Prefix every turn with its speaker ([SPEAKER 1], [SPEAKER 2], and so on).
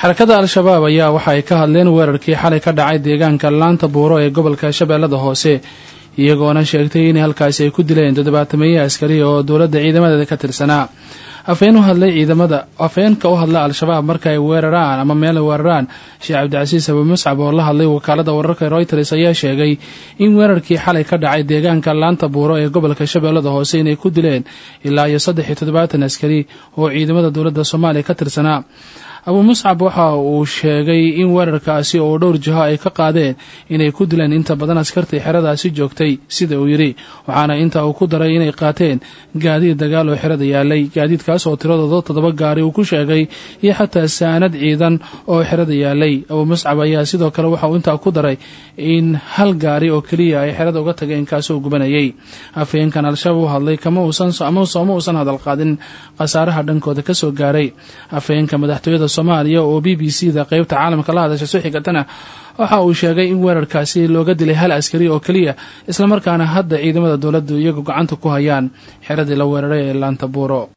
[SPEAKER 1] xarakada al-shabaab ayaa waxa ay ka hadleen weerarkii xalay ka dhacay deegaanka laanta buuro ee gobolka shabeellada hoose iyagoona sheegtay in halkaasi ay ku dileen 70 askari oo dowladda ciidamadeeda ka tirsanaa afeenka u hadla al-shabaab marka ay weeraraan ama meel ay weeraraan Sheekh Cabdicasiis Abu Muscab oo la hadlay wakaalada wararka Reuters ayaa sheegay in weerarkii xalay ka dhacay deegaanka laanta buuro ee gobolka shabeellada hoose inay ku dileen ilaa 73 askari oo ciidamada dowladda Soomaaliya ka tirsanaa Abu Muscab waxa uu sheegay in weerarkaasi oo dhowr jiho ay ka qaadeen inay ku dileen inta badan askartii xeradaasi joogtay sida uu yiri waxaana inta uu ku daray inay qaateen gaadiid dagaal oo xerada yaalay gaadiidkaas oo tiradooda 7 gaari uu ku sheegay iyo xataa saanad ciidan oo xerada yaalay Abu Muscab ayaa sidoo kale waxa uu inta ku daray in hal gaari oo kaliya ay xerada uga tageen kaasoo gubanayay afeenkan al-shabaab hadlay kama uusan hadal qaadin qasaaraha dhankooda ka soo gaaray afeenka madaxtooyada Soomaaliya oo BBC-da qaybta caalamka la hadashay soo xigatana waxa uu sheegay in weerarkaasi looga dilay hal askari oo kaliya isla markaana hadda ciidamada dawladdu iyagu gacanta ku hayaan xeradii la weeraray ee laanta buuro